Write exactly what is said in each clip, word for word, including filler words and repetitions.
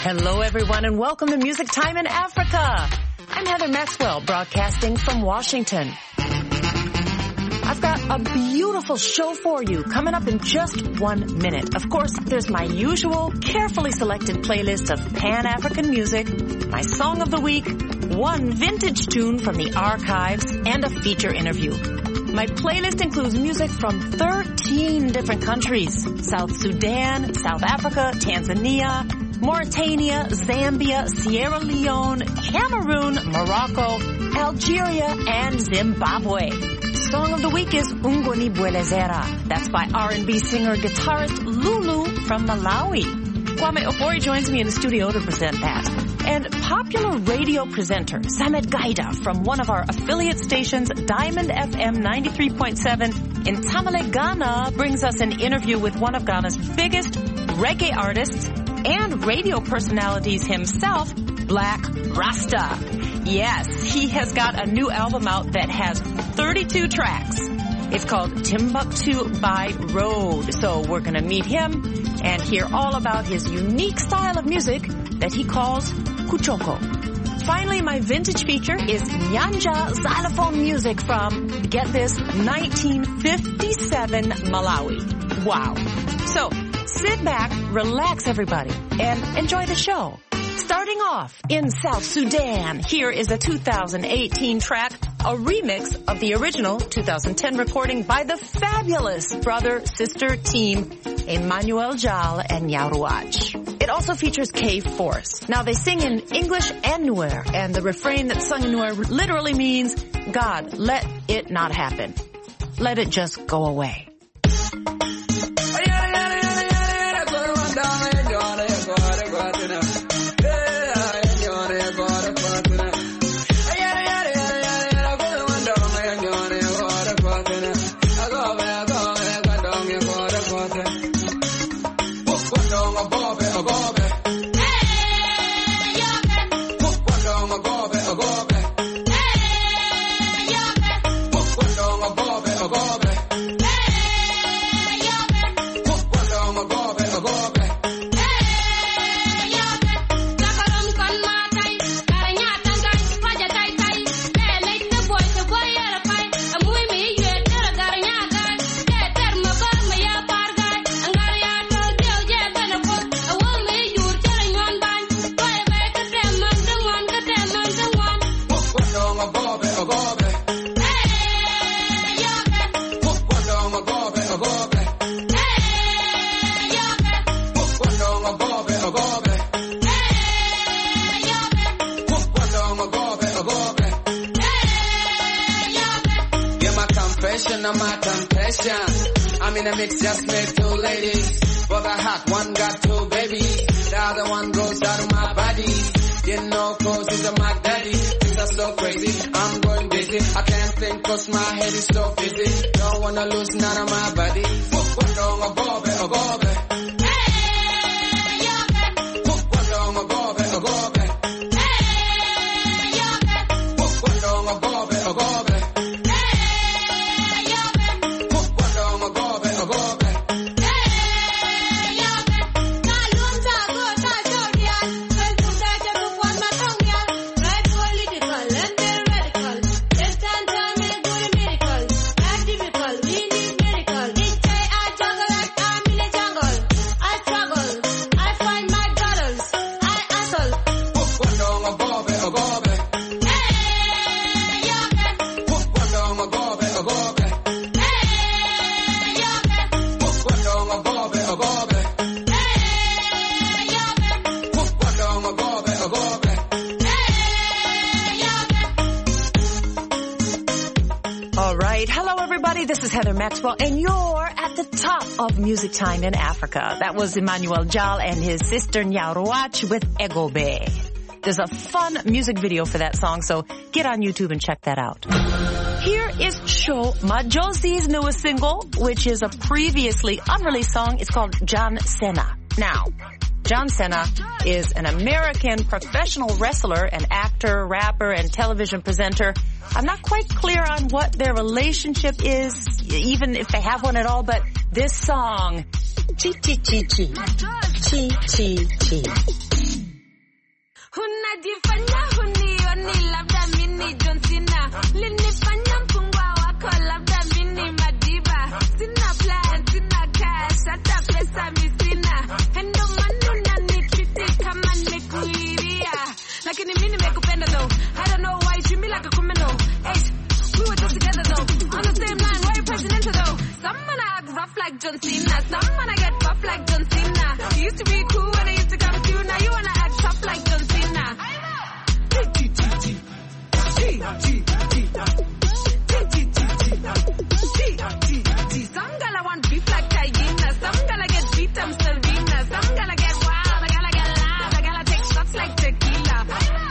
Hello, everyone, and welcome to Music Time in Africa. I'm Heather Maxwell, broadcasting from Washington. I've got a beautiful show for you coming up in just one minute. Of course, there's my usual carefully selected playlist of Pan-African music, my song of the week, one vintage tune from the archives, and a feature interview. My playlist includes music from thirteen different countries: South Sudan, South Africa, Tanzania, Mauritania, Zambia, Sierra Leone, Cameroon, Morocco, Algeria, and Zimbabwe. Song of the week is Ungoni Bwelezera. That's by R and B singer-guitarist Lulu from Malawi. Kwame Ofori joins me in the studio to present that. And popular radio presenter Samet Gaida from one of our affiliate stations, Diamond F M ninety-three point seven in Tamale, Ghana, brings us an interview with one of Ghana's biggest reggae artists and radio personalities himself, Black Rasta. Yes, he has got a new album out that has thirty-two tracks. It's called Timbuktu by Road. So we're going to meet him and hear all about his unique style of music that he calls Kuchoko. Finally, my vintage feature is Nyanja xylophone music from, get this, nineteen fifty-seven Malawi. Wow. So sit back, relax everybody, and enjoy the show. Starting off in South Sudan, here is a two thousand eighteen track, a remix of the original two thousand ten recording by the fabulous brother-sister team Emmanuel Jal and Nyaruach. It also features K-Force. Now, they sing in English and Nuer, and the refrain that's sung in Nuer literally means, God, let it not happen. Let it just go away. I'm in a mix, just made two ladies. Brother hot, one got two babies. The other one goes out of my body. Didn't know cause he's a my daddy. Things are so crazy, I'm going busy. I can't think cause my head is so busy. Don't wanna lose none of my body. What wrong a gobe, a gobe. Hey, yobe. What wrong a gobe, a gobe. Hey, yobe. What wrong a gobe, a gobe. This is Heather Maxwell, and you're at the top of Music Time in Africa. That was Emmanuel Jal and his sister Nyaruach with Egobe. There's a fun music video for that song, so get on YouTube and check that out. Here is Sho Majosi's newest single, which is a previously unreleased song. It's called John Cena. Now, John Cena is an American professional wrestler, an actor, rapper, and television presenter. I'm not quite clear on what their relationship is, even if they have one at all, but this song, Chi Chi Chi Chi, Chi Chi Chi. unajifanya hunioni labda mini John Cena linifanya mpungwa wako labda mini Madiba sina plan sina cash hata pesa misina endo manu na nikiti kama nikuiria lakini mimi nimekupenda though I don't know why you treat me like a criminal hey we were just together though on the same line why you presidential though some man I act rough like John Cena some man I get buff like John Cena you used to be cool when I used to come to you now you wanna act tough like John Cena some gala want beef like Hyena some gala get beat I'm Serena some gala get wild I gala get loud I gala take shots like tequila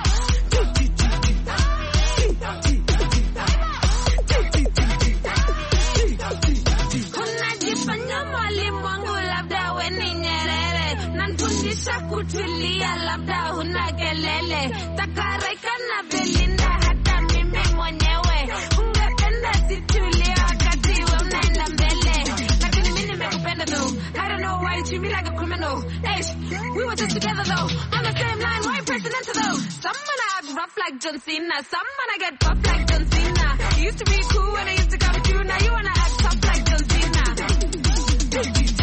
unajifanya mwalimu wangu labda we ni Nyerere nanfundisha kutulia labda huna kelele takareka na Belinda hata mimi mwenyewe ungependa situlia wakati we unaenda mbele lakini mimi nimekupenda though I don't know why you treat me like a criminal hey we were just together though on the same line why you presidential though some man I act rough like John Cena some man I get buff like John Cena you used to be cool when I used to come to you now you wanna act tough like John Cena G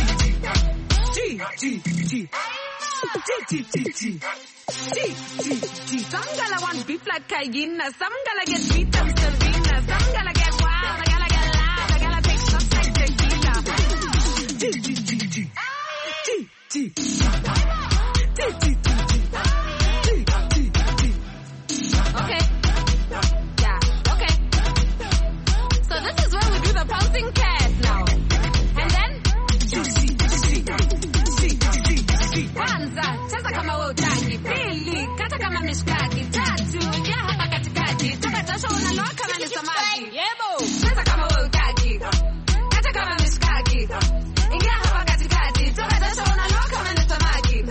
G G G G G G some gala want beef like Hyena some gala get beat up Serena some gala get wild I gala get loud I gala take shots like tequila G G G G G G okay yeah okay so this is where we do the pouncing cat now and then kwanza cheza kama wewe utaki pili kata kama mishkaki tatu ingia hapa katikati toka jasho unaloa kama ni samaki yebo cheza kama wewe utaki kata kama mishkaki ingia hapa katikati toka jasho unaloa kama ni samaki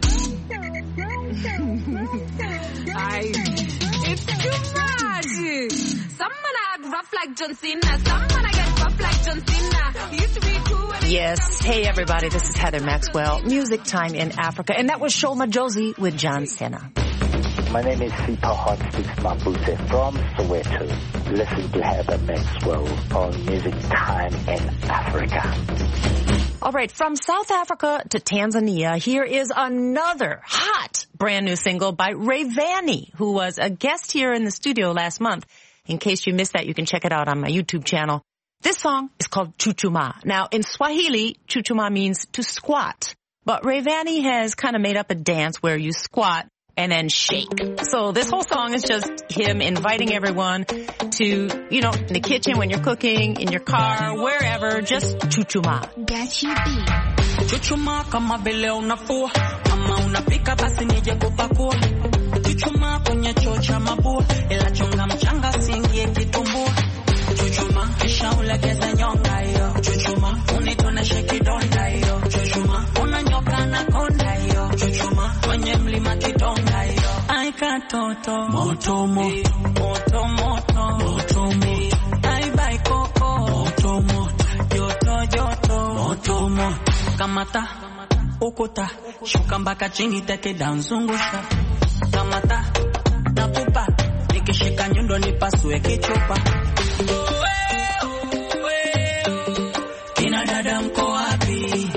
ay it's too much some man I act rough like John Cena some man I get buff like John Cena you used to be cool Yes. Hey, everybody. This is Heather Maxwell. Music Time in Africa. And that was Shoma Josie with John Cena. My name is Sipa Hotspix Mabuse from Soweto. Listen to Heather Maxwell on Music Time in Africa. All right. From South Africa to Tanzania, here is another hot brand new single by Rayvanny, who was a guest here in the studio last month. In case you missed that, you can check it out on my YouTube channel. This song is called Chuchuma. Now, in Swahili, Chuchuma means to squat. But Rayvanny has kind of made up a dance where you squat and then shake. So this whole song is just him inviting everyone to, you know, in the kitchen when you're cooking, in your car, wherever, just chuchuma. Get you beat. Chuchuma kama vile unafua, kama unapika basi nije kupakua. Chuchuma kwenye choo cha mabua, ila chunga mchanga siingie kitumbua. Chuchuma kisha ulegeze nyonga yo. Chuchuma unitoneshe kidonda yo. Chuchuma unanyoka na konda yo. Chuchuma kwenye mlima kidonda yo. Ai katoto moto moto moto moto moto moto. Ai bai koko moto moto joto joto moto moto. Kamata ukuta shuka mpaka chini teke danzungusha. Kamata nakupa nikishika nyundo nipasue kichupa. Kina dada mko wapi?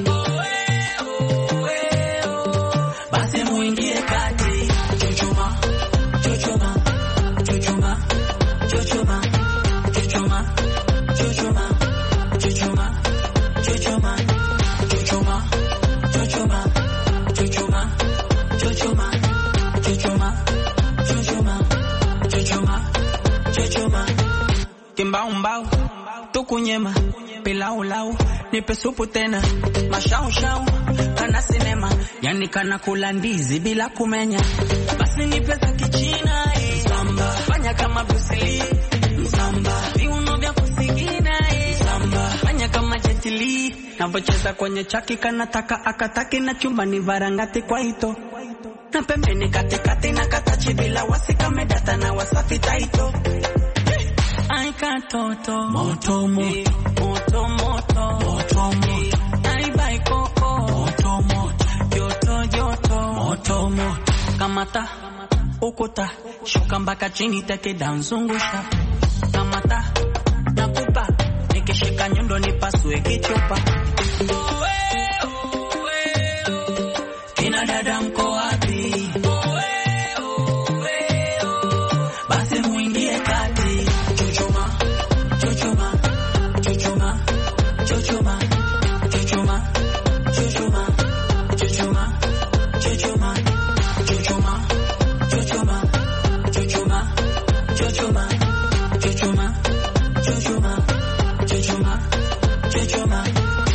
Basi muingie kati. Chuchuma, chuchuma, chuchuma, chuchuma, chuchuma, chuchuma, chuchuma, chuchuma, chuchuma, chuchuma, chuchuma, chuchuma, chuchuma, chuchuma, chuchuma, chuchuma. Kimbao mbao, tukunyema, pilau lau, nipe supu tena, mashau shau, kana sinema, yani kana kula ndizi bila kumenya. Basi nipe za kichina, eh, samba, fanya kama Bruce Lee, samba, viuno vya kusigina, eh, samba, fanya kama Jet Li, navocheza kwenye chaki kanataka akataki na chumba ni varangati kwa hito. Na pembeni katikati na katachi bila wasika medata na wasafi taito. Ai katoto moto moto moto moto moto moto. Ai bai koko moto moto joto joto moto moto. Kamata okota, shuka mpaka chini teke danzungusha. Kamata, nakupa, nikishika nyundo nipasue kichupa. Owe, owe, owe, kina dada mko wapi? Owe, owe, owe, basi muingie kati. Chuchuma, chuchuma, chuchuma, chuchuma, chuchuma, chuchuma, chuchuma, chuchuma, chuchuma, chuchuma, chuchuma, chuchuma, chuchuma, chuchuma, chuchuma, chuchuma,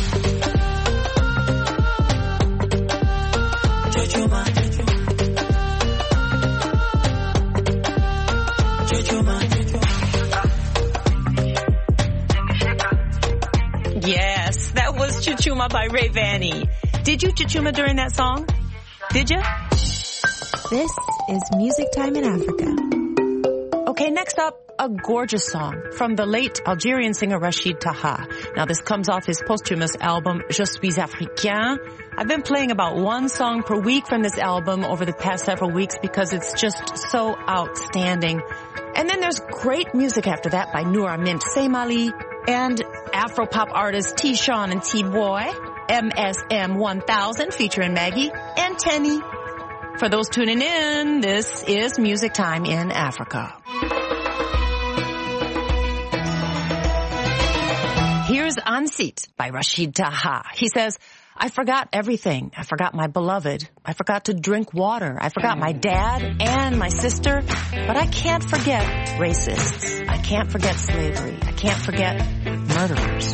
chuchuma, chuchuma, chuchuma. Yes, that was Chuchuma by Ray Vanny. Did you chuchuma during that song? Did you? This is Music Time in Africa. Okay, next up, a gorgeous song from the late Algerian singer Rachid Taha. Now, this comes off his posthumous album, Je suis africain. I've been playing about one song per week from this album over the past several weeks because it's just so outstanding. And then there's great music after that by Nour Mint Seymali and Afro-pop artists T-Sean and T-Boy, M S M one thousand featuring Maggie and Tenny. For those tuning in, this is Music Time in Africa. Here's Ansit by Rachid Taha. He says, I forgot everything. I forgot my beloved. I forgot to drink water. I forgot my dad and my sister. But I can't forget racists. I can't forget slavery. I can't forget murderers.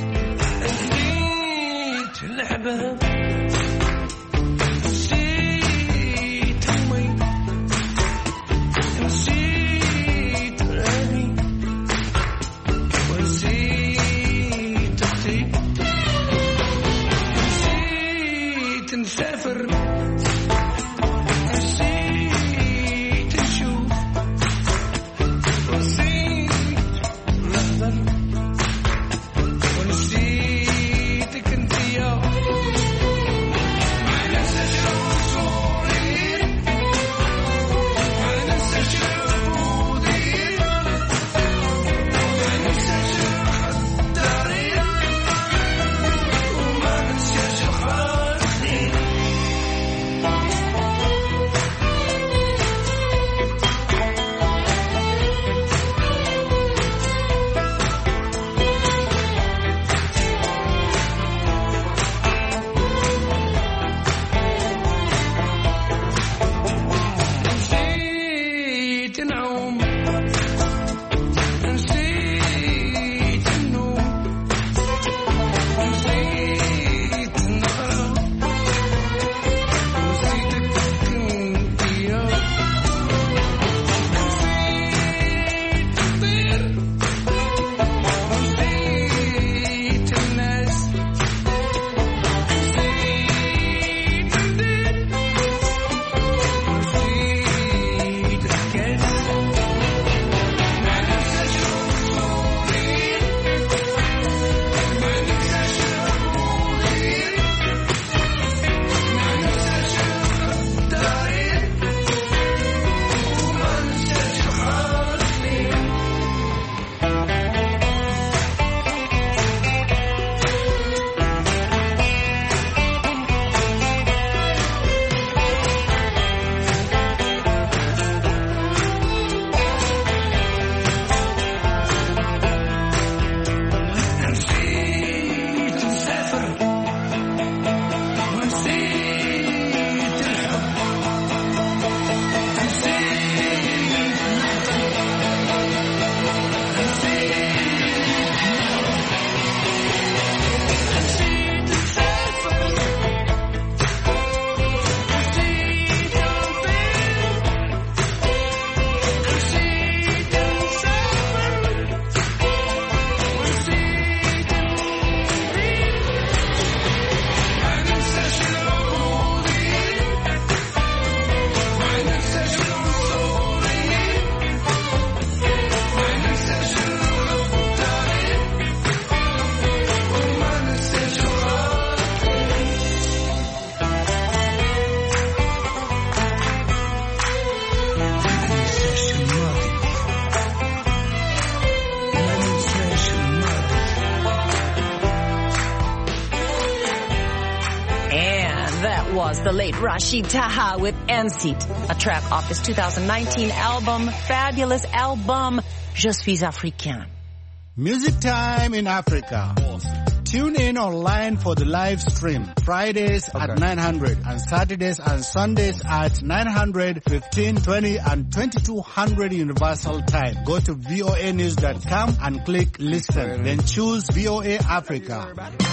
the late Rashid Taha with Enseat, a track off his two thousand nineteen album, fabulous album, Je suis africain. Music Time in Africa. Tune in online for the live stream. Fridays okay. at nine hundred and Saturdays and Sundays at nine hundred, fifteen, twenty and twenty-two hundred Universal Time. Go to V O A news dot com and click listen. Then choose V O A Africa.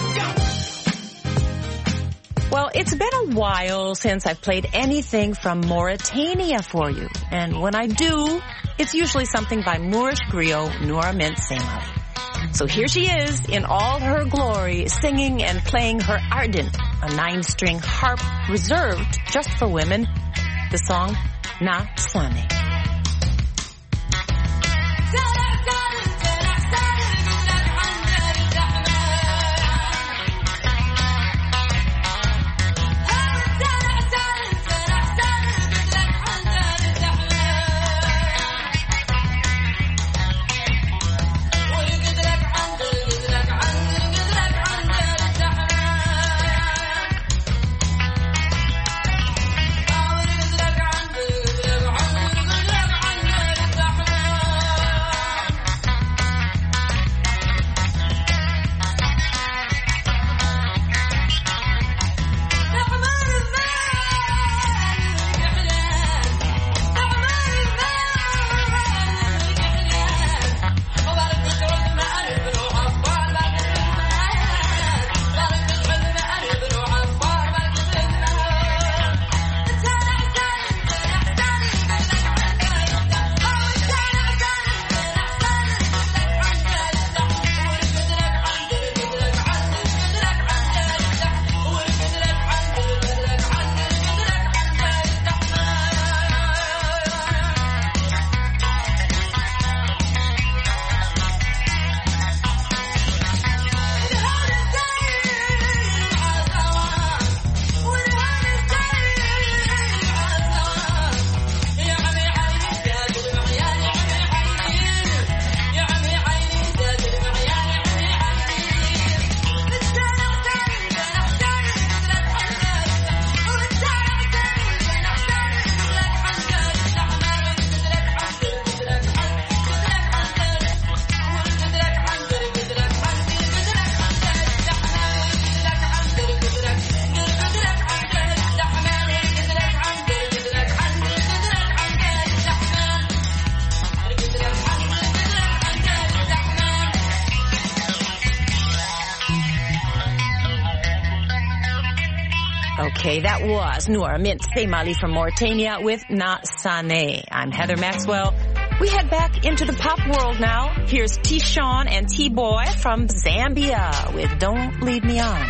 Well, it's been a while since I've played anything from Mauritania for you. And when I do, it's usually something by Moorish griot Noura Mint Seymali. So here she is in all her glory, singing and playing her ardent, a nine-string harp reserved just for women, the song Na Sane. Okay, that was Noura Mint Seymali from Mauritania with Na Sane. I'm Heather Maxwell. We head back into the pop world now. Here's T-Sean and T-Boy from Zambia with Don't Lead Me On.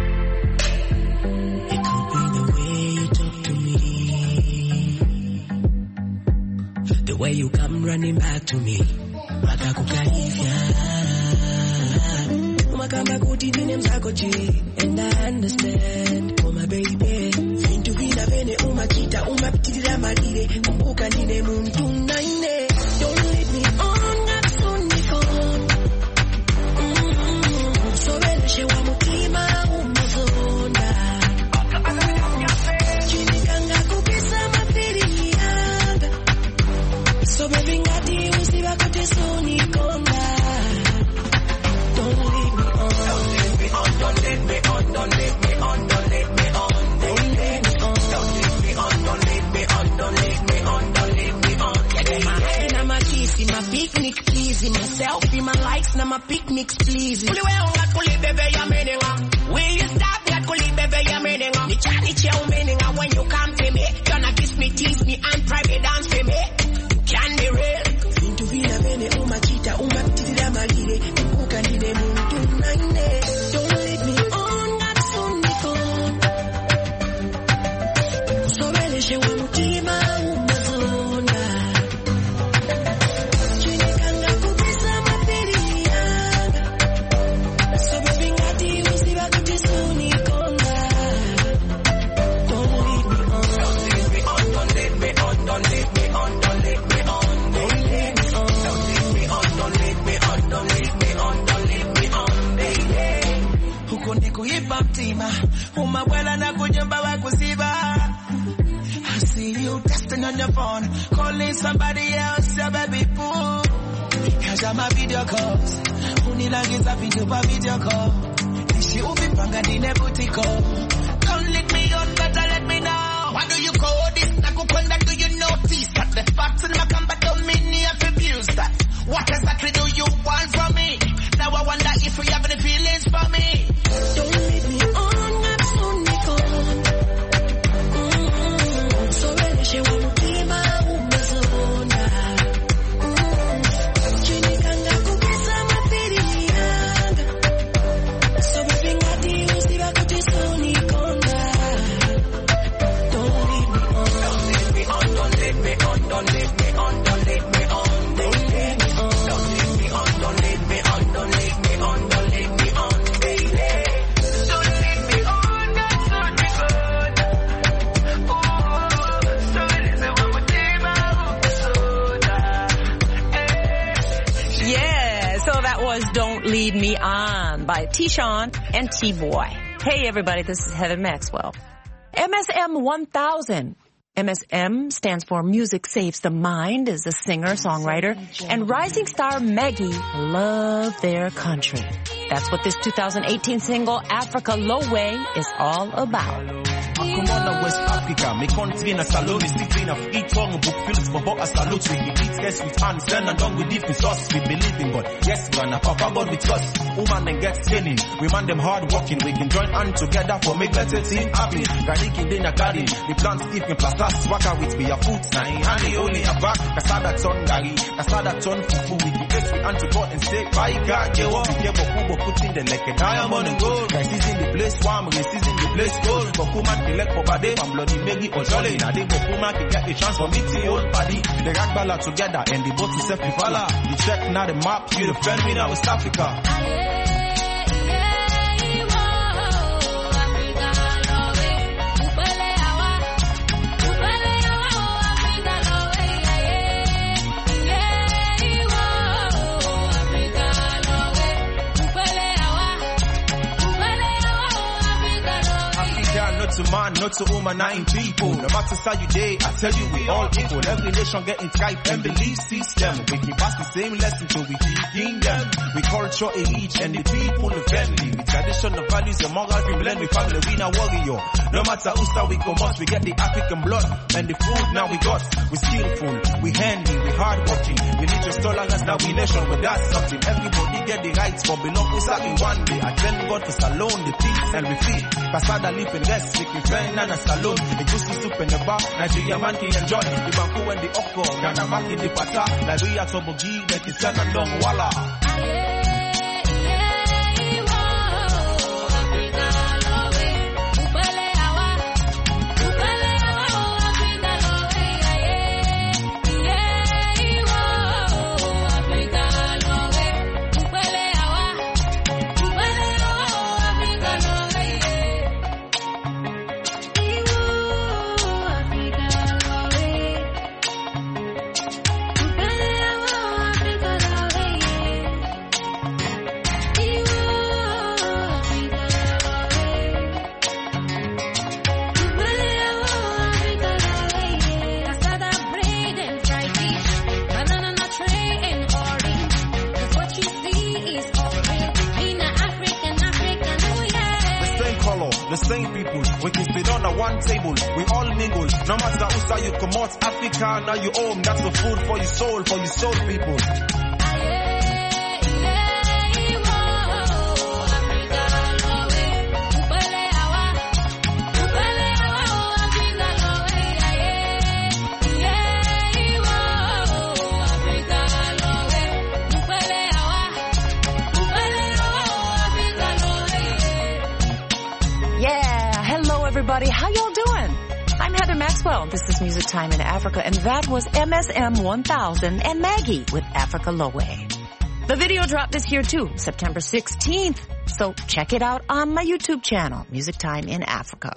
It could be the way you talk to me, the way you come running back to me. And I understand, oh my baby. Fintu vina vene umachita umapitirira malire kumbuka nine muntu naine. Don't lead me on, nakufunikon. Sobeleshe wa mutima umazonda. Chinikanga kukisa mafiri yanga. So baby ngati usiba kote sonikonda. Don't lead me on. Don't lead me on, don't lead me on, don't lead me on, don't lead me on. Don't lead me on, don't lead me on, don't lead me on, don't lead me on, don't lead me on. My hand and my kissy, my picnic pleasing, my selfie, my likes, now my picnics pleasing. Will you stop that kuli baby ya meninga? Ni chani cheo meninga when you come to me. Gonna kiss me, tease me, and private dance for me. Can be real. Fintu vina vene umachita umapitirira malire kumbuka nine muntu naine. Don't lead me on, nakufunikon. Sobeleshe wa mutima umazonda. Chinikanga kukisa mapiri yanga. So baby ngati usiba kuti sonikonda. Don't lead me on, don't lead me on, don't lead me on, don't lead me on, don't lead me on. Don't lead me on, don't lead me on, don't lead me on, don't lead me on, don't lead me on, baby. Huko ndiko hip hop tima, umabwela na kujamba wa kusiba. on your phone, calling somebody else, your baby boo. Cause I'm a video calls. Unilangiza video pa video call. Nishi umipanga dine butiko. Don't let me on, better let me know. Why do you call this? Nakukwenda, do you notice that the facts in my combat don't mean you have abused that? What exactly do you want from me? Now I wonder if you have any feelings for me. Don't let me on, I'm so Nicole. Mm-hmm. So ready, she won't be my woman. Don't Lead Me On by T-Sean and T-Boy. Hey everybody, this is Heather Maxwell. M S M one thousand. M S M stands for Music Saves the Mind, is a singer, songwriter, and rising star Maggie love their country. That's what this two thousand eighteen single, Africa Lowe, is all about. Akumana West Africa, me country na salon is still of eat tongue book fields for a salute we eat guests with hands stand and down with different sauce we believe in God. Yes, man, a papa God with us. Woman and get skinny. We man them hard working. We can join hand together for make better team happy. Gariki din a garden. The plant stiff in plastas waka with me a foot sign. Honey only a back. Kasada ton gari. Kasada ton fufu. We can guess we hand to God and say bye God. Yeah, what we get Bokubo put in the like a diamond and gold. Guys is in the place warm. Guys is in the place cold. Bokuman elect for body. I'm bloody Maggie or Jolly. Now they Bokuma can get a chance for me to the old body. The Ragbala together and the boat to self Fala. You check now the map. You the friend me now West Africa. To man, not to woman, nine people. No matter how you day, I tell you we all equal. Every nation getting type and belief system. We can pass the same lesson till we teaching them. We culture elite and the people of family. We traditional values and moral we blend with family. We now warrior. No matter who start we come out, we get the African blood and the food now we got. We skillful, we handy, we hardworking. Religious tolerance now we nation, but that's something. Everybody get the rights for belong to something one day. I thank God for salon, the peace and we feel. Kasada live and rest. We friend and a salon, the juicy soup in the bar, Nigeria man can enjoy, the banku and the okko, Ghana back in the pata, Nigeria tobogi, that is an long walla. The same people, we can sit on a one table, we all mingle. No matter who style you come out, Africa, now you home. That's the food for your soul, for your soul people. Everybody, how y'all doing? I'm Heather Maxwell. This is Music Time in Africa, and that was M S M one thousand and Maggie with Africa Lowe. The video dropped this year too, September sixteenth. So check it out on my YouTube channel, Music Time in Africa.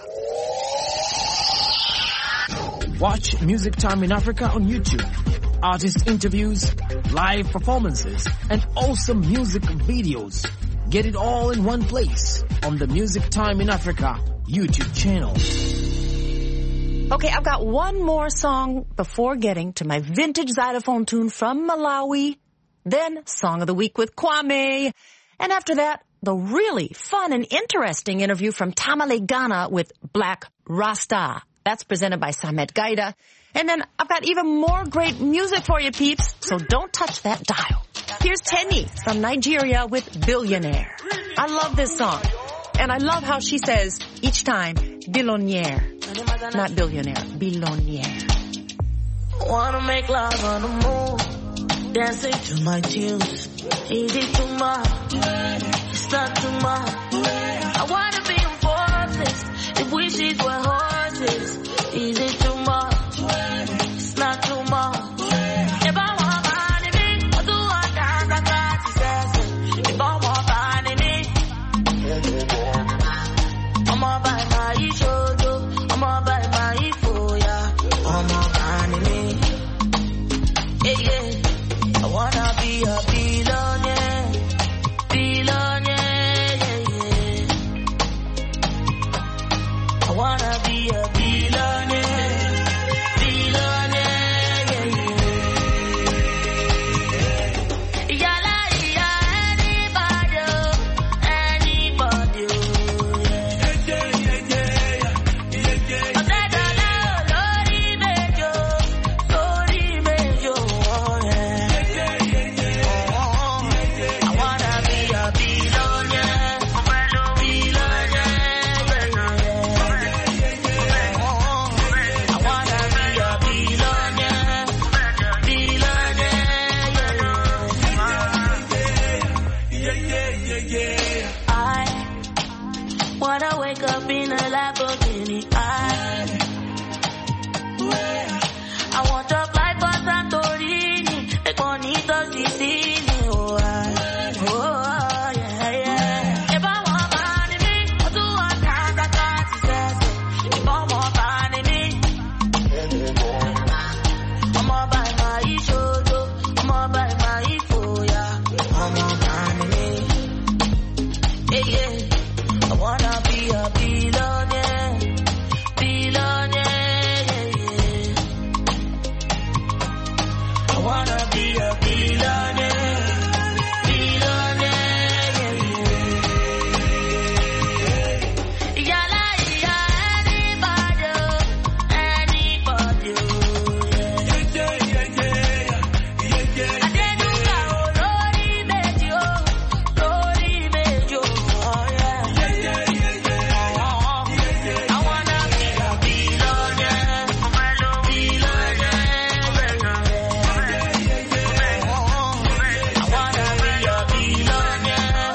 Watch Music Time in Africa on YouTube. Artist interviews, live performances, and awesome music videos. Get it all in one place on the Music Time in Africa YouTube channel. Okay, I've got one more song before getting to my vintage xylophone tune from Malawi, then Song of the Week with Kwame, and after that, the really fun and interesting interview from Tamale, Ghana with Black Rasta. That's presented by Samet Gaida. And then I've got even more great music for you, peeps, so don't touch that dial. Here's Tenny from Nigeria with Billionaire. I love this song. And I love how she says each time, billionaire. Not billionaire, billionaire. Wanna make love on the moon, dancing to my tunes. Is it too much? It's not too much. I wanna be on forces, if wishes were horses. Is it too much? It's not too much. If I want money, me, I do what dance, I got to say. If I want money, me, I'ma buy my shojo, I'ma buy my foya, I'ma buy me. Yeah, yeah. I wanna be a billionaire, billionaire, yeah, yeah. I wanna be a billionaire, billionaire, yeah, yeah. Yalla, yeah, anybody, anybody, yeah. Yeah, yeah, yeah, yeah, yeah. I said, hello, Lori Bejo, Lori Bejo, oh, yeah. Yeah, yeah, yeah, yeah. I wanna be a billionaire, billionaire, yeah, yeah. I wanna be a billionaire, billionaire, yeah, yeah, yeah. I wanna wake up in a Lamborghini. I I want to fly for Santorini, make bonito Sicily. Oh, I, oh, yeah, yeah. If I want money, me, I do what times I got to say. If I want money, me, I'ma buy my shojo, I'ma buy my foya, I'ma buy me. Yeah, yeah. I wanna be a billionaire, billionaire, yeah, yeah. I wanna be a billionaire, billionaire, yeah, yeah. Yalla, yeah, anybody, anybody, yeah. Yeah, yeah, yeah, yeah, yeah. Adenuga, oh, Lori Bejo, Lori Bejo, oh, yeah. Yeah, yeah, yeah, yeah. I wanna be a billionaire, billionaire, yeah, yeah. I wanna be a billionaire,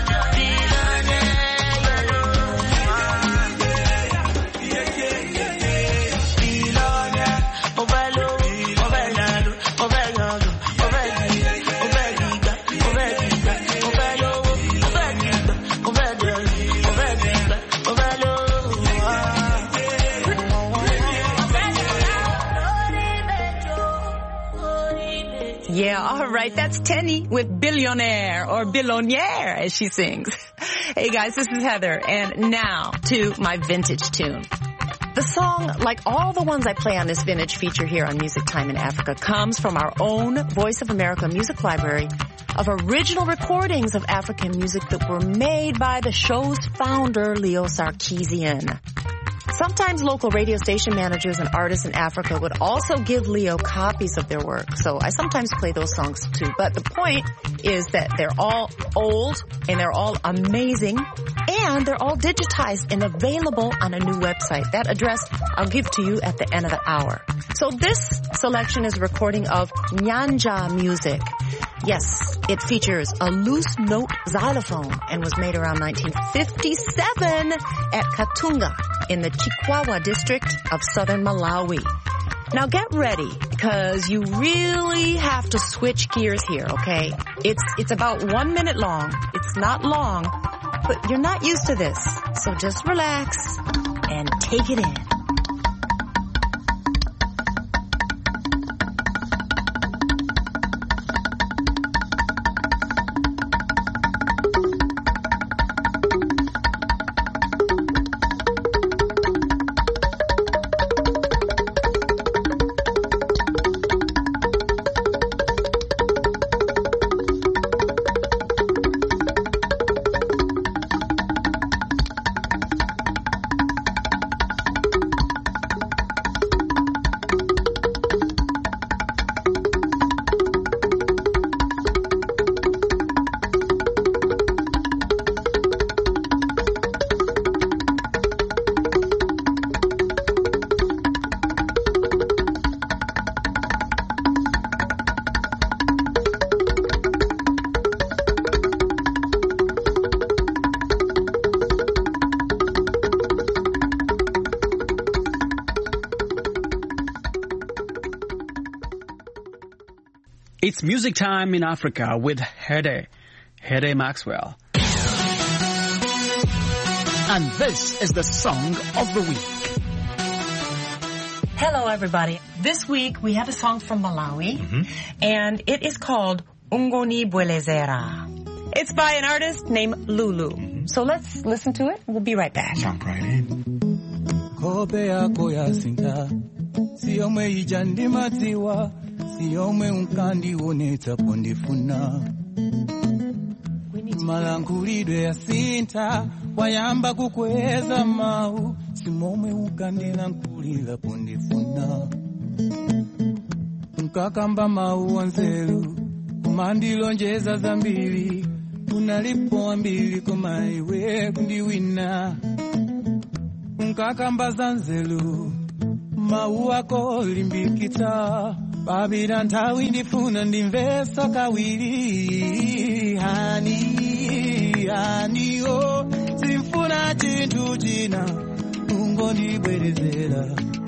Yeah, all right. That's Tenny with Billionaire, or Billionaire as she sings. Hey guys, this is Heather, and now to my vintage tune. The song, like all the ones I play on this vintage feature here on Music Time in Africa, comes from our own Voice of America music library of original recordings of African music that were made by the show's founder, Leo Sarkeesian. Sometimes local radio station managers and artists in Africa would also give Leo copies of their work, so I sometimes play those songs too. But the point is that they're all old, and they're all amazing, and they're all digitized and available on a new website. That address I'll give to you at the end of the hour. So this selection is a recording of Nyanja music. Yes, it features a loose note xylophone and was made around nineteen fifty-seven at Katunga in the Chikwawa district of southern Malawi. Now get ready, because you really have to switch gears here, okay? It's, it's about one minute long. It's not long, but you're not used to this. So just relax and take it in. It's Music Time in Africa with Hede, Hede Maxwell. And this is the song of the week. Hello, everybody. This week we have a song from Malawi, mm-hmm. and it is called Ungoni Bwelezera. It's by an artist named Lulu. So let's listen to it. We'll be right back. Jump right in. Malankulidwe ya sinta wayamba kukweza mau simome ukandila nkulila pondifuna nkakamba mau wanzelu kumandilonjeza zambili unalipo ambili kumaiwe kundiwina nkakamba zanzelu mau wako limbikita babira ntawi ndifuna ndimvesa kawili hani hani o simfuna chintu china ungoni bwerezera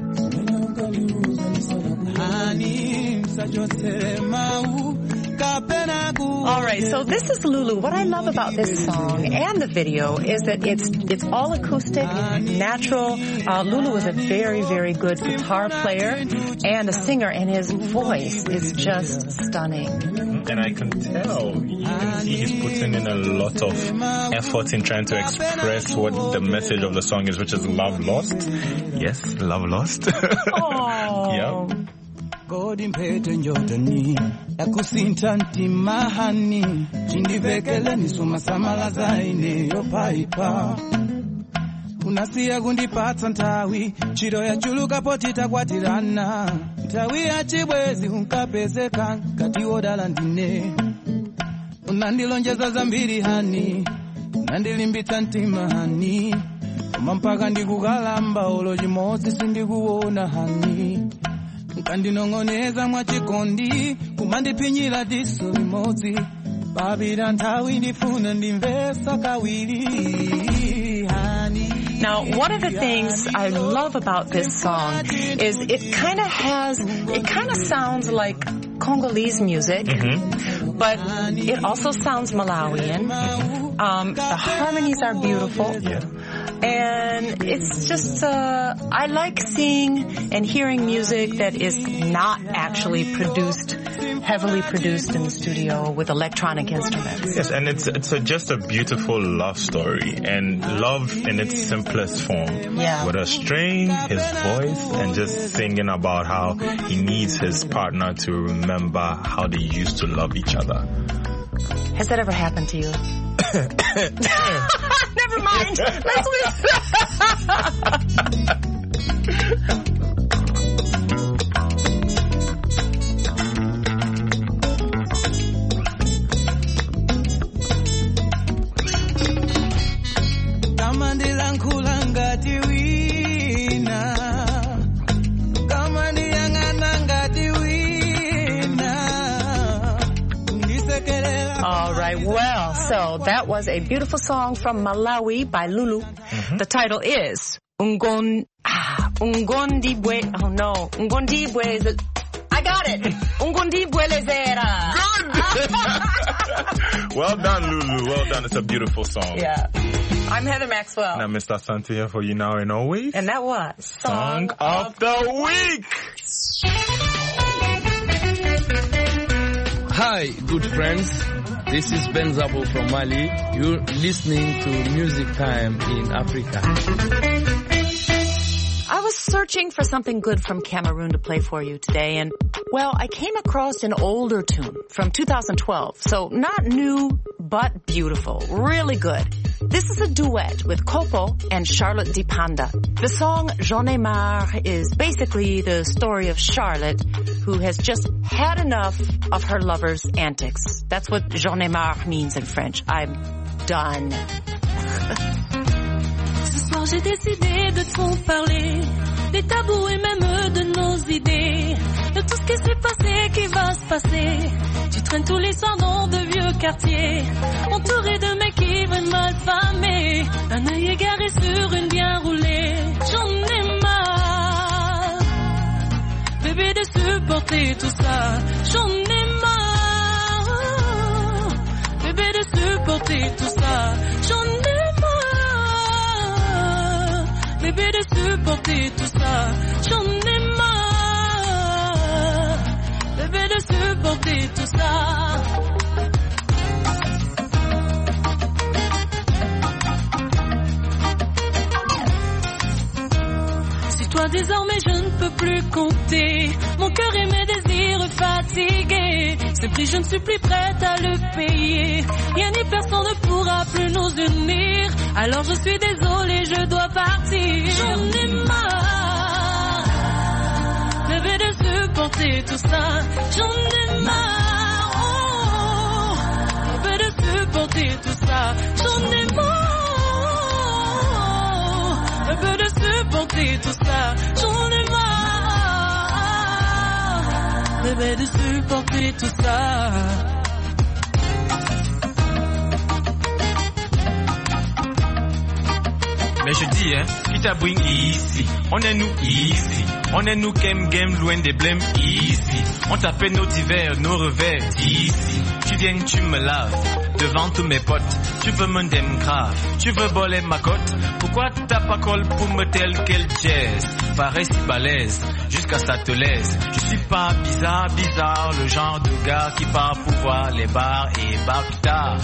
hani msajosere mau. All right, so this is Lulu. What I love about this song and the video is that it's it's all acoustic, natural. Uh, Lulu is a very, very good guitar player and a singer, and his voice is just stunning. And I can tell, you can see he's putting in a lot of effort in trying to express what the message of the song is, which is love lost. Yes, love lost. Oh. Yeah. Godi mpete njotani ya kusinta ntimahani chindivekele nisuma samala zaine yopaipa unasiya gundipatsa ntawi chiro ya chuluka potita kwatirana ntawi ya chibwezi unkapezeka kati wodala ndine unandilonjeza zambiri hani unandilimbitsa ntimahani koma mpaka ndikukalamba olo chimodzi sindikuona hani nkandinongoneza mwachikondi kumandipinyira diso limodzi babira nthawi ndifuna ndimvesa kawiri hani. Now, one of the things I love about this song is it kind of has, it kind of sounds like Congolese music, mm-hmm. but it also sounds Malawian. Mm-hmm. Um, the harmonies are beautiful. Yeah. And it's just, uh, I like seeing and hearing music that is not actually produced, heavily produced in the studio with electronic instruments. Yes, and it's it's a, just a beautiful love story, and love in its simplest form. Yeah. With a string, his voice, and just singing about how he needs his partner to remember how they used to love each other. Has that ever happened to you? Never mind. Let's listen. All right, well, so that was a beautiful song from Malawi by Lulu. Mm-hmm. The title is Ungon ah, Ungondibwe. Oh no, Ungondibwe. I got it. Ungondibwelezera. Good. Well done, Lulu. Well done. It's a beautiful song. Yeah. I'm Heather Maxwell. And I'm Mister Santi here for you now and always. And that was Song, song of, of the Week. Hi, good friends. This is Ben Zabo from Mali. You're listening to Music Time in Africa. I was searching for something good from Cameroon to play for you today, and, well, I came across an older tune from two thousand twelve. So not new, but beautiful. Really good. This is a duet with Kopo and Charlotte Dipanda. The song J'en ai marre is basically the story of Charlotte, who has just had enough of her lover's antics. That's what J'en ai marre means in French. I'm done. Ce soir j'ai décidé de trop parler, des tabous et même de nos idées, de tout ce qui s'est passé, qui va se passer. Tu traînes tous les soirs dans de vieux quartiers, entouré de mecs qui veulent mal famés, un œil égaré sur une bien roulée. J'en ai marre, bébé, de supporter tout ça. J'en ai marre. supporter tout ça. J'en ai marre, bébé, de supporter tout ça. J'en ai marre, bébé, de supporter tout ça. Toi désormais je ne peux plus compter. Mon cœur et mes désirs fatigués. Ce prix je ne suis plus prête à le payer. Rien ni personne ne pourra plus nous unir. Alors je suis désolée, je dois partir. J'en ai marre, bébé, de supporter tout ça. J'en ai marre, oh, bébé, de supporter tout ça. J'en ai marre, bébé, de supporter tout ça. J'en ai marre, bébé, de supporter tout ça. Mais je dis, hein, qui t'a bring ici? On est nous ici. On est nous game game loin des blèmes ici. On t'appelle nos divers, nos revers ici. Tu viens, tu me laves devant tous mes potes. Tu veux me dem grave, tu veux voler ma cote. Pourquoi t'as pas call pour me tel quel jazz? Pareil si balèze, jusqu'à ça te laisse. Je suis pas bizarre, bizarre, le genre de gars qui part pour voir les bars et bars plus tard.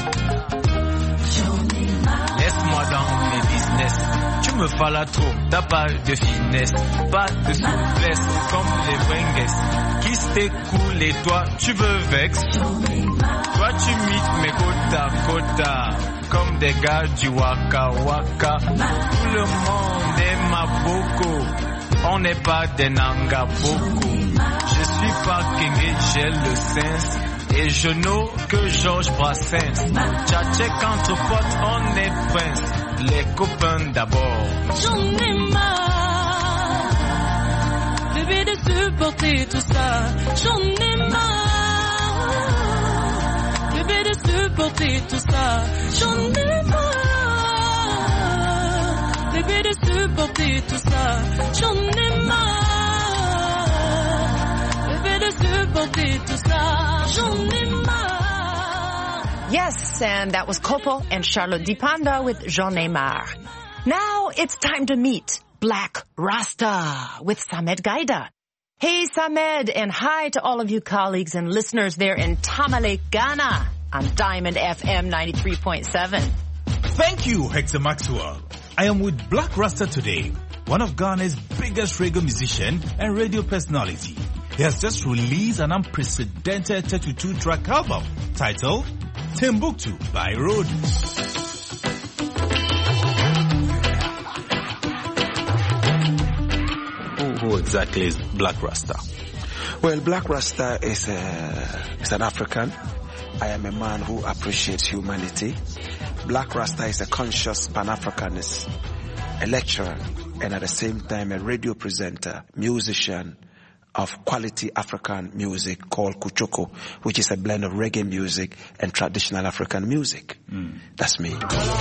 Laisse-moi dans mes business. Tu me falas trop, t'as pas de finesse, pas de souplesse comme les Wenges qui se découlent et toi tu veux vex. Toi tu mites mes côte à côte comme des gars du Waka Waka. Tout le monde est ma boko, on n'est pas des Nanga Boko. Je suis pas Kenge, j'ai le sens. Et je know que Georges Brassens. Tchatchek entre potes, on est prince. Les copains d'abord. J'en ai marre, bébé, de supporter tout ça. J'en ai marre, bébé, de supporter tout ça. J'en ai marre, bébé, de supporter tout ça. J'en ai marre, bébé, de supporter tout ça. Yes, and that was Kopo and Charlotte Dipanda with J'en ai marre. Now it's time to meet Black Rasta with Samed Gaida. Hey Samed, and hi to all of you colleagues and listeners there in Tamale, Ghana on Diamond F M ninety-three point seven. Thank you, Hector Maxwell. I am with Black Rasta today, one of Ghana's biggest reggae musician and radio personality. He has just released an unprecedented thirty-two track album titled Timbuktu by Road. Who, who exactly is Black Rasta? Well, Black Rasta is, a, is an African. I am a man who appreciates humanity. Black Rasta is a conscious Pan-Africanist, a lecturer, and at the same time a radio presenter, musician of quality African music called Kuchoko, which is a blend of reggae music and traditional African music. Mm. That's me.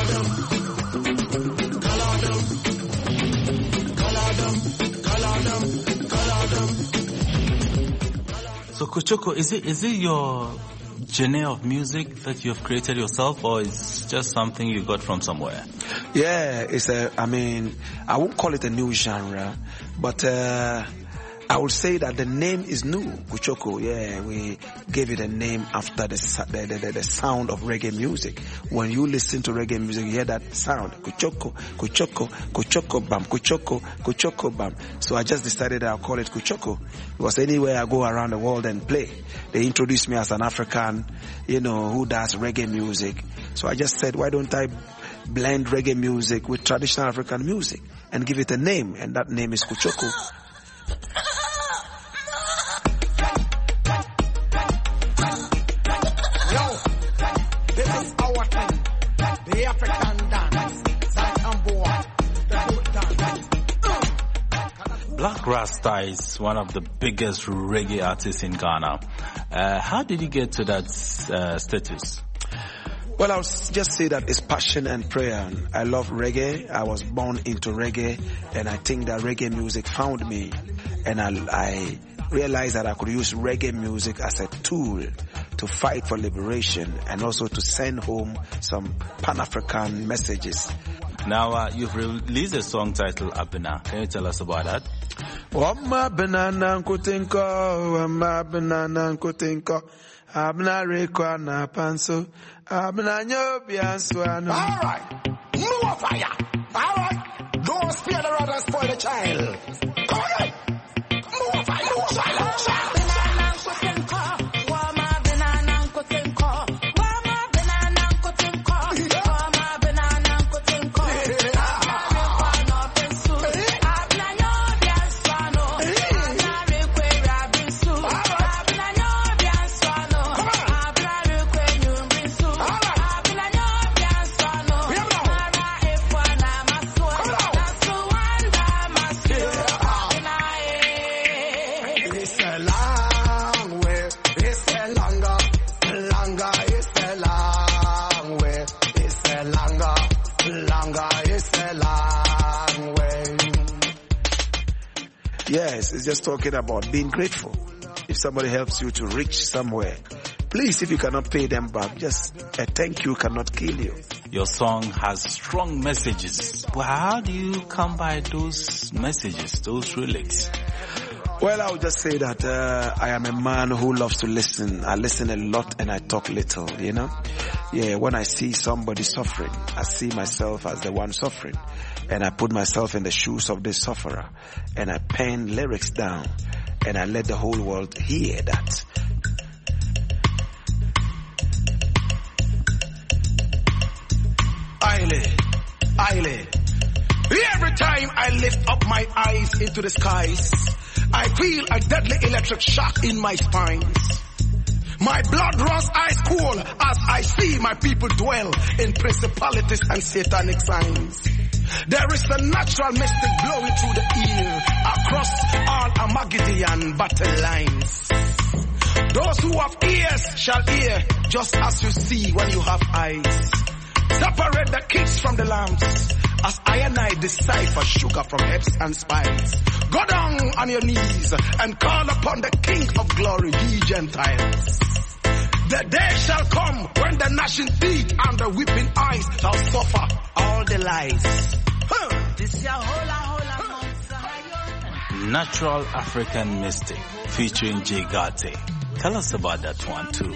So Kuchoko, is it is it your genre of music that you have created yourself, or is it just something you got from somewhere? Yeah, it's a, I mean, I won't call it a new genre, but uh, I would say that the name is new, Kuchoko. Yeah, we gave it a name after the, the, the, the sound of reggae music. When you listen to reggae music, you hear that sound, Kuchoko, Kuchoko, Kuchoko bam, Kuchoko, Kuchoko bam. So I just decided I'll call it Kuchoko, because anywhere I go around the world and play, they introduce me as an African, you know, who does reggae music. So I just said, why don't I blend reggae music with traditional African music and give it a name, and that name is Kuchoko. Black Rasta is one of the biggest reggae artists in Ghana. Uh, how did you get to that uh, status? Well, I'll just say that it's passion and prayer. I love reggae. I was born into reggae, and I think that reggae music found me. And I, I realized that I could use reggae music as a tool to fight for liberation and also to send home some Pan-African messages. Now, uh, you've released a song titled Abena. Can you tell us about that? Wama banana nkutinko, wama banana nkutinko, abna rekwa na panso, abna nyobi answano. All right, more fire. All right, don't spare the rod and spoil the child. Come on, more fire, more fire, more fire. Yes, it's just talking about being grateful. If somebody helps you to reach somewhere, please, if you cannot pay them back, just a thank you cannot kill you. Your song has strong messages. Well, how do you come by those messages, those lyrics? Well, I would just say that uh, I am a man who loves to listen. I listen a lot and I talk little, you know. Yeah, when I see somebody suffering, I see myself as the one suffering. And I put myself in the shoes of this sufferer. And I pen lyrics down. And I let the whole world hear that. Aile, Aile. Every time I lift up my eyes into the skies, I feel a deadly electric shock in my spines. My blood runs ice cold as I see my people dwell in principalities and satanic signs. There is a natural mystic blowing through the ear across all Armageddon battle lines. Those who have ears shall hear, just as you see when you have eyes. Separate the kids from the lambs, as I and I decipher sugar from herbs and spices. Go down on your knees and call upon the King of glory, ye Gentiles. The day shall come when the gnashing teeth and the weeping eyes shall suffer all the lies. Huh. Natural African Mystic featuring Jay Garte. Tell us about that one too.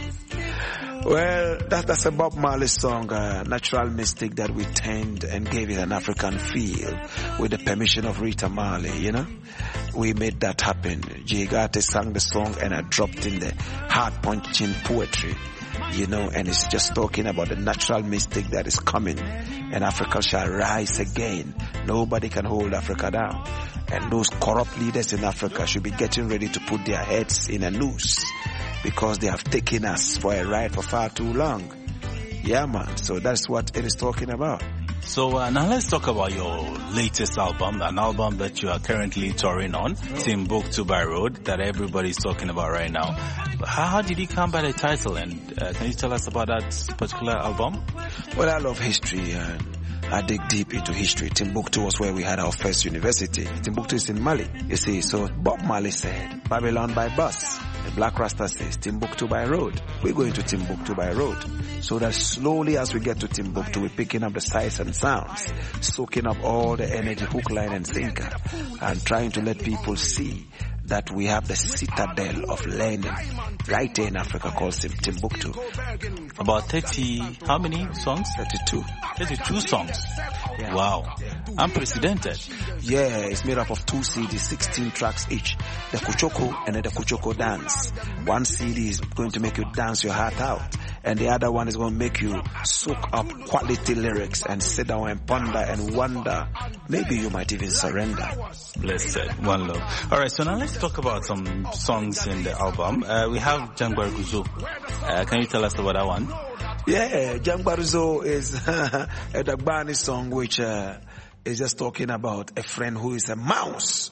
Well, that, that's a Bob Marley song, uh, Natural Mystic, that we turned and gave it an African feel with the permission of Rita Marley, you know. We made that happen. Jay Garte sang the song and I dropped in the heart-punching poetry, you know, and it's just talking about the natural mystic that is coming and Africa shall rise again. Nobody can hold Africa down. And those corrupt leaders in Africa should be getting ready to put their heads in a noose, because they have taken us for a ride for far too long. Yeah, man. So that's what it is talking about. So uh, now let's talk about your latest album, an album that you are currently touring on, Timbuktu by Road, that everybody's talking about right now. How, how did you come by the title, and uh, can you tell us about that particular album? Well, I love history and I dig deep into history. Timbuktu was where we had our first university. Timbuktu is in Mali, you see. So Bob Marley said, Babylon by bus. The Black Rasta says, Timbuktu by road. We're going to Timbuktu by road. So that slowly as we get to Timbuktu, we're picking up the sights and sounds, soaking up all the energy, hook, line, and sinker, and trying to let people see that we have the citadel of learning right here in Africa called Timbuktu. About thirty, how many songs? thirty-two. thirty-two songs. Yeah. Wow. Unprecedented. Yeah, it's made up of two C Ds, sixteen tracks each. The Kuchoko and then the Kuchoko dance. One C D is going to make you dance your heart out, and the other one is going to make you soak up quality lyrics and sit down and ponder and wonder. Maybe you might even surrender. Blessed. One love. Alright, so now let's talk about some songs in the album. Uh, we have Jangbaruzo. Uh, can you tell us about that one? Yeah, Jangbaruzo is a Dagbani song which uh, is just talking about a friend who is a mouse.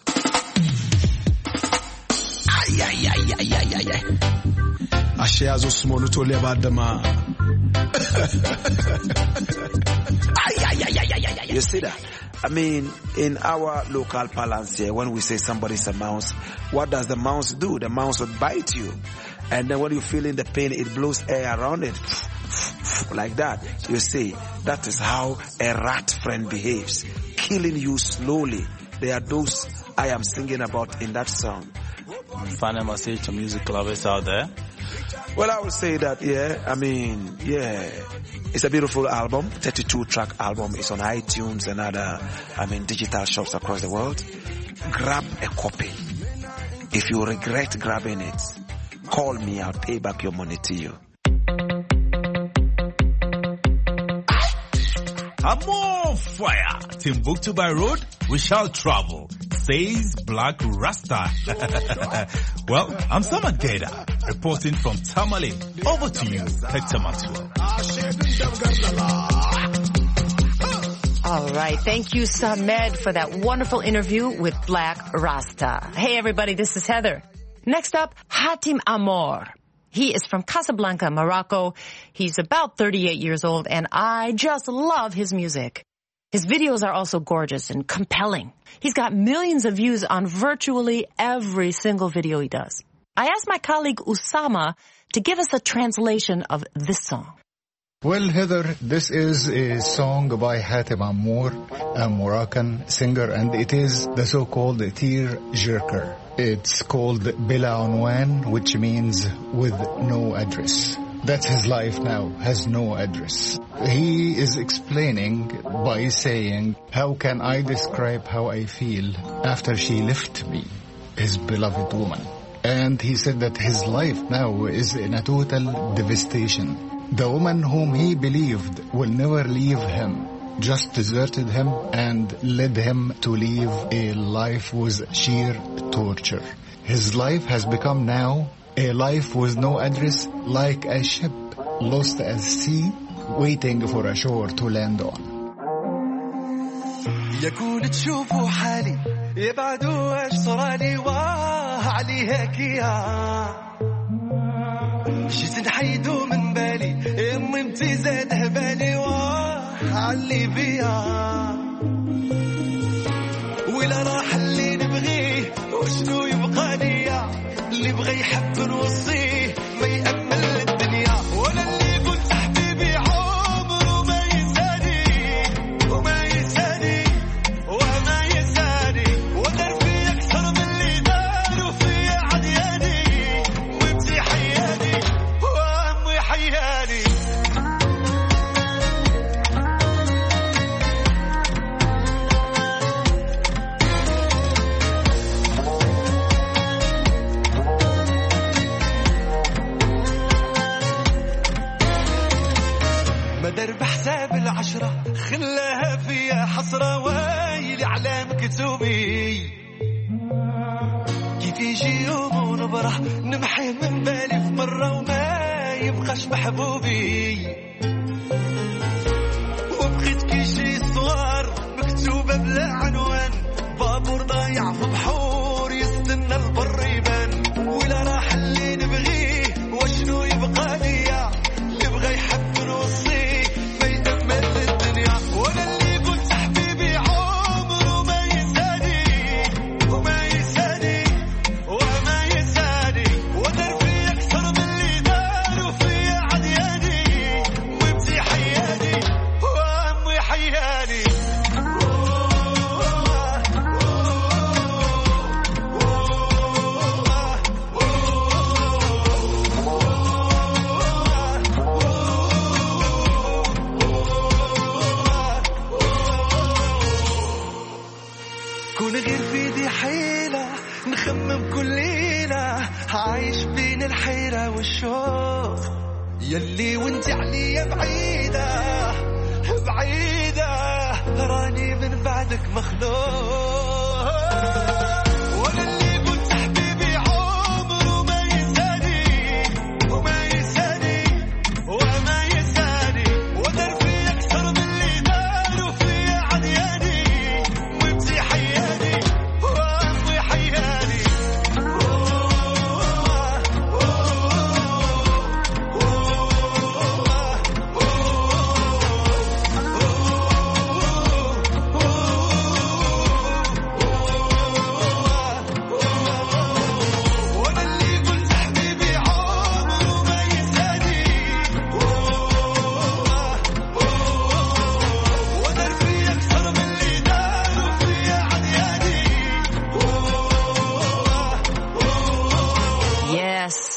Ay, ay, ay, ay, ay, ay, ay. Asheazo small to live at the man. Ay, ay, ay, ay, ay, ay. You see that? I mean, in our local parlance here, when we say somebody's a mouse, what does the mouse do? The mouse would bite you. And then when you're feeling the pain, it blows air around it. Like that. You see, that is how a rat friend behaves. Killing you slowly. They are those I am singing about in that song. Final message to music lovers out there? Well, I would say that, yeah, I mean, yeah, it's a beautiful album. thirty-two track album. It's on iTunes and other, I mean, digital shops across the world. Grab a copy. If you regret grabbing it, call me. I'll pay back your money to you. I'm on fire. Timbuktu by road, we shall travel, says Black Rasta. Well, I'm Samad Geda, reporting from Tamale. Over to you, Hector Maxwell. All right. Thank you, Samed, for that wonderful interview with Black Rasta. Hey, everybody, this is Heather. Next up, Hatim Amor. He is from Casablanca, Morocco. He's about thirty-eight years old, and I just love his music. His videos are also gorgeous and compelling. He's got millions of views on virtually every single video he does. I asked my colleague Usama to give us a translation of this song. Well, Heather, this is a song by Hatim Amor, a Moroccan singer, and it is the so-called tear jerker. It's called Bila Unwan, which means with no address. That's his life now, has no address. He is explaining by saying, how can I describe how I feel after she left me, his beloved woman? And he said that his life now is in a total devastation. The woman whom he believed will never leave him just deserted him and led him to live a life with sheer torture. His life has become now a life with no address, like a ship lost at sea, waiting for a shore to land on. يكون تشوفوا حالي يبعدوا اش صرالي واه عليها كيها جيت نحيدو من بالي امي انتي زاد هبالي واه علي بيها ولا راح اللي نبغيه وشنو يبقى ليا اللي بغى يحب نوصيه ما يأمل الدنيا ولا اللي قلت حبيبي عمره ما يساني وما يساني وما يساني ودار في أكثر من اللي داروا في عدياني وانتي حياني وأمي حياني مدر بحساب العشرة خلاها فيها حسرة ويلي على مكتوبي كيف يجي يوم ونبرح نمحي من بالي في مرة وما يبقاش محبوبي وبقيت كي شي صغار مكتوبة بلا عنوان بابور ضايع في بحور يستنى البر يبان ولا راح اللي نبغيه وشنو يبقى ليا اللي بغى يحب نوصيه ما يتمل الدنيا ولا اللي قلت حبيبي عمره ما يساني وما يساني وما يساني ودار في أكثر من اللي داروا في عدياني وابتي حياني وأمي حياني كون غير في دي حيلة نخمم كل ليلة عايش بين الحيرة والشوق يلي وانت عليا بعيدة بعيدة راني من بعدك مخلوق ولا اللي قلت حبيبي عمره ما يساني وما يساني وما يساني ودار في أكثر من اللي داروا في عدياني وابتي حياني وأمي حياني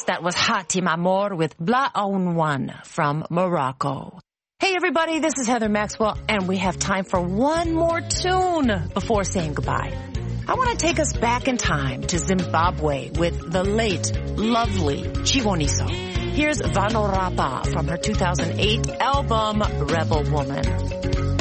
that was Hatim Amor with Bla Aoun Wan from Morocco. Hey everybody, this is Heather Maxwell, and we have time for one more tune before saying goodbye. I want to take us back in time to Zimbabwe with the late, lovely Chiboniso. Here's Vanorapa from her two thousand eight album, Rebel Woman.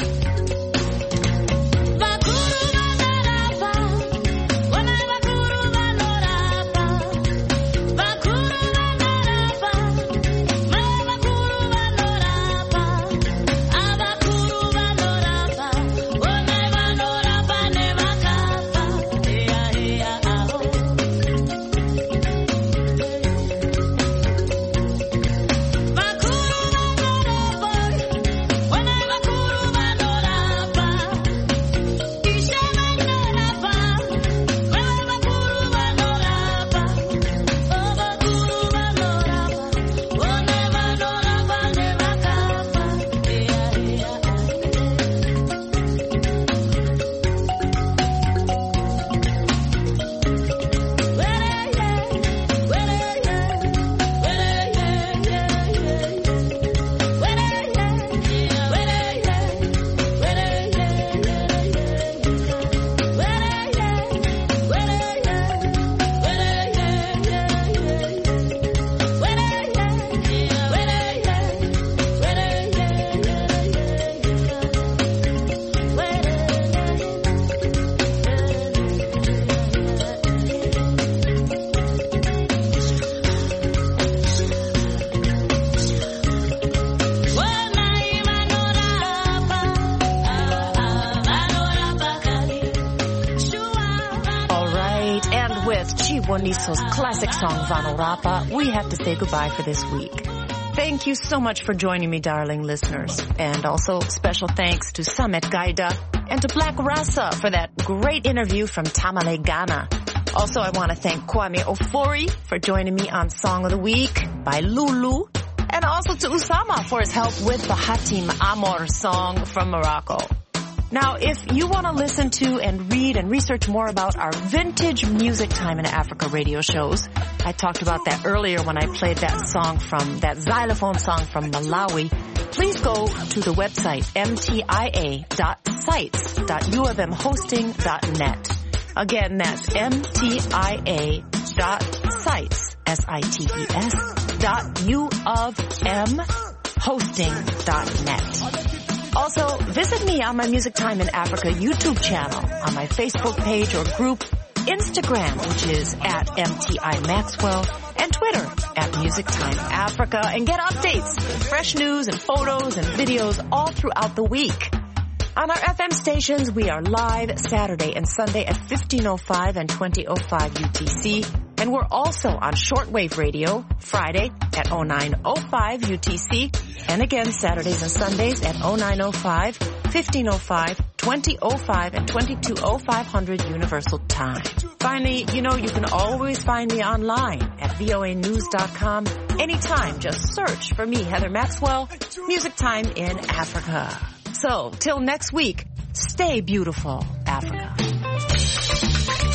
Chiboniso's classic song, Vanorapa, we have to say goodbye for this week. Thank you so much for joining me, darling listeners. And also special thanks to Samet Gaida and to Black Rasa for that great interview from Tamale, Ghana. Also, I want to thank Kwame Ofori for joining me on Song of the Week by Lulu. And also to Usama for his help with the Hatim Amor song from Morocco. Now, if you want to listen to and read and research more about our vintage Music Time in Africa radio shows, I talked about that earlier when I played that song from, that xylophone song from Malawi, please go to the website m t i a dot sites dot u of m hosting dot net. Again, that's m t i a dot sites, S I T E S, dot U of M hosting dot net. Also, visit me on my Music Time in Africa YouTube channel, on my Facebook page or group, Instagram, which is at M T I Maxwell, and Twitter at Music Time Africa, and get updates, fresh news and photos and videos all throughout the week. On our F M stations, we are live Saturday and Sunday at fifteen oh five and twenty oh five U T C. And we're also on shortwave radio Friday at oh nine oh five U T C. And again, Saturdays and Sundays at oh nine oh five, fifteen oh five, twenty oh five, and twenty-two oh five hundred Universal Time. Finally, you know, you can always find me online at V O A news dot com. Anytime, just search for me, Heather Maxwell, Music Time in Africa. So, till next week, stay beautiful, Africa.